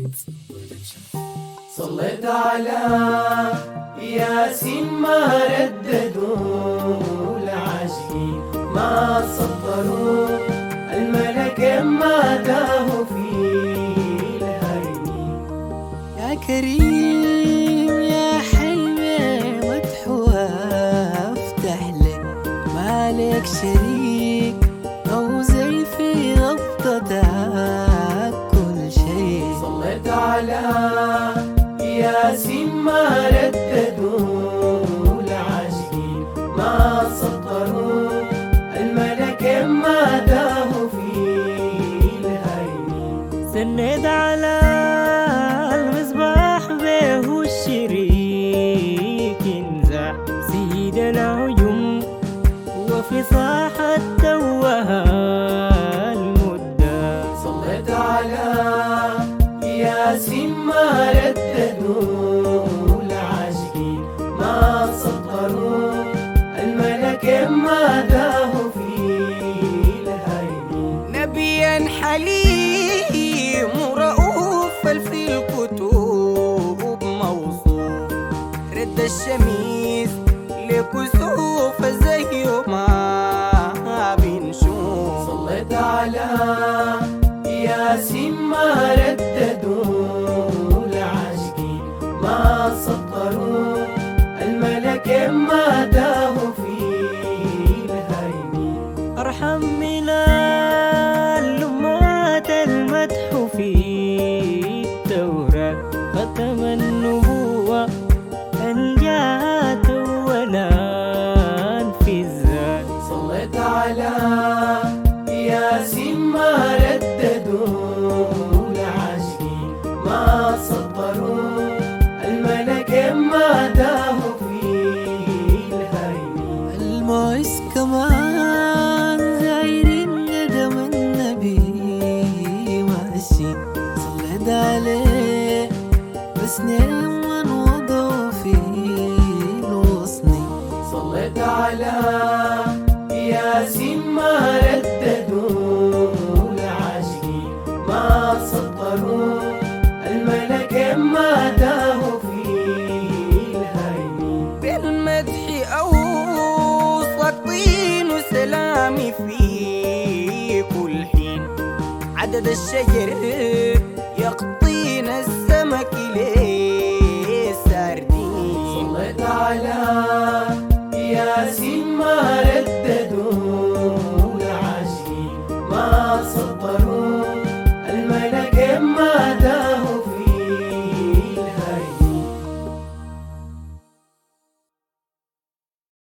صليت على ياسين ما رددوا العاشقين ما سطروا الملك ما داه في الهرم. يا كريم يا حلمي مدحوها افتح لك مالك شريك او زي في غبطتك كل شيء. صليت على ياسين ما رددوا العاشقين ما سطروا الملك ما داه في الهرم. سند على المصباح به الشريك انزع سيد العيون وفي صاحة توها المدة. صليت على ياسين ما رددوا العاشقين ما سطروا الملك ما داه في الهرم. نبيا حليم رؤوف في الكتب موصوف رد الشميس لكسوف زي ما بنشوف. صليت على ياسين ما رددوا العاشقين ما سطروا الملك ما داه في الهرم. أرحم من اللمات المدح في التوراة ختم النبوة أنجات ولا في الذات. صليت على ياسين ما رددوا العاشقين ما سطروا الملك ما داه في الهرم. المعز كمان زاير الندم النبي ماشي صليت عليه بس نعم وضعوا في الوصني. صليت على ياسين ما رددوا العاشقين ما سطروا الملك ما داه في الهرم. بالمدح أوصى الطين وسلامي في كل حين عدد الشجر